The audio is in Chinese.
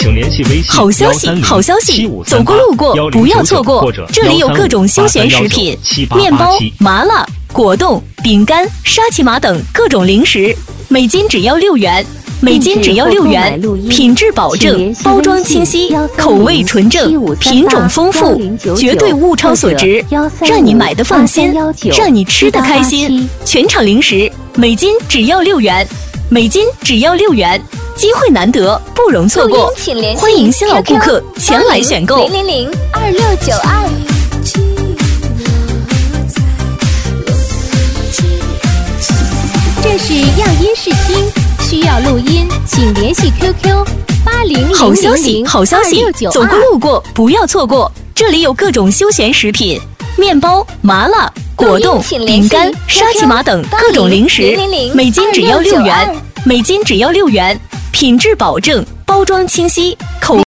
请联系微信。 好消息，好消息！走过路过不要错过，这里有各种休闲食品、面包、麻辣、果冻、饼干、沙琪玛等各种零食，每斤只要6元。每斤只要6元，品质保证，包装清晰，口味纯正，品种丰富，绝对物超所值，让你买的放心，让你吃的开心。全场零食每斤只要6元，每斤只要6元，机会难得，不容错过。欢迎新老顾客前来选购。 0002692。这是样音试听。需要录音，请联系 QQ 8000。 好消息，好消息！走过路过不要错过，这里有各种休闲食品、面包、麻辣、果冻、饼干、沙琪玛等各种零食，每斤只要6元，每斤只要6元，品质保证，包装清晰，口